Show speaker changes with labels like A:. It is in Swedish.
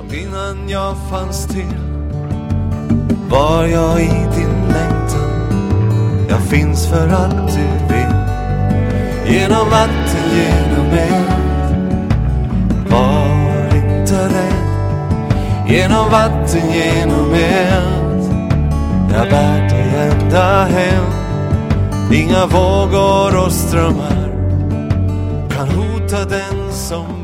A: Långt innan jag fanns till var jag i din längtan. Jag finns för att du vill. Genom vatten, genom eld. Var inte rädd. Genom vatten, genom eld. Jag bär dig ända hem. Inga vågor och strömmar kan hota den som